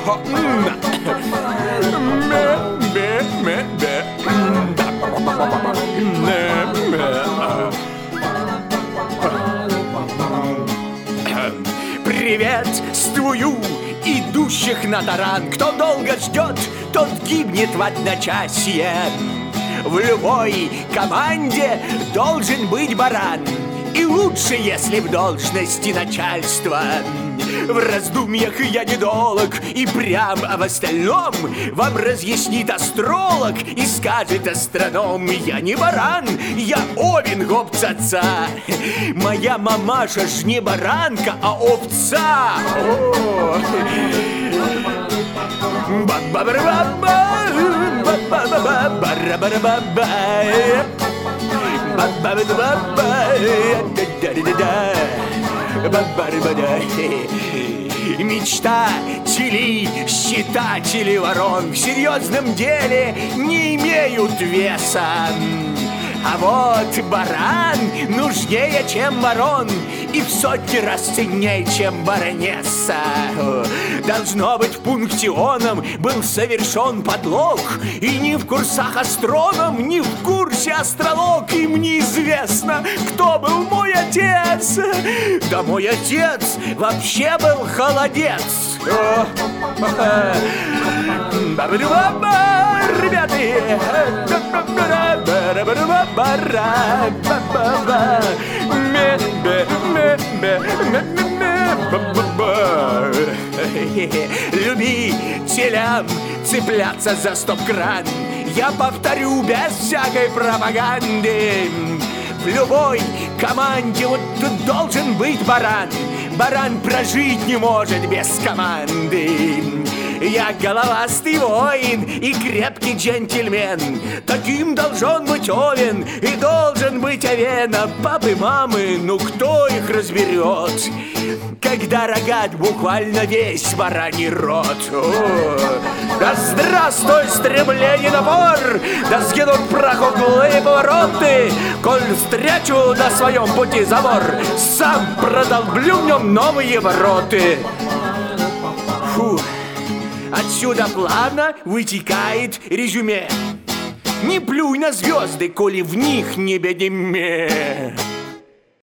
Приветствую идущих на таран. Кто долго ждет, тот гибнет в одночасье. В любой команде должен быть баран. И лучше, если в должности начальства. В раздумьях я недолог, и прям в остальном вам разъяснит астролог и скажет астроном: я не баран, я овен, гоп-ца-ца. Моя мамаша ж не баранка, а овца. Мечтатели, считатели ворон в серьезном деле не имеют веса. А вот баран нужнее, чем ворон, и в сотни раз ценнее, чем баронесса. Должно быть, пунктионом был совершен подлог, и ни в курсах астроном, ни в курсе астролог. Им неизвестно, кто был мой отец. Да мой отец вообще был холодец. Ребята, любителям цепляться за стоп-кран я повторю без всякой пропаганды. В любой команде вот тут должен быть баран. Баран прожить не может без команды. Я головастый воин и крепкий джентльмен. Таким должен быть овен и должен быть овен. А папы, мамы, ну кто их разберет, когда рогат буквально весь бараний рот? Да здравствуй, стремление напор, да сгинут прах углы и повороты. Коль встречу на своем пути забор, сам продолблю в нем новые вороты. Фу. Отсюда плавно вытекает резюме: не плюй на звезды, коли в них не бедеме.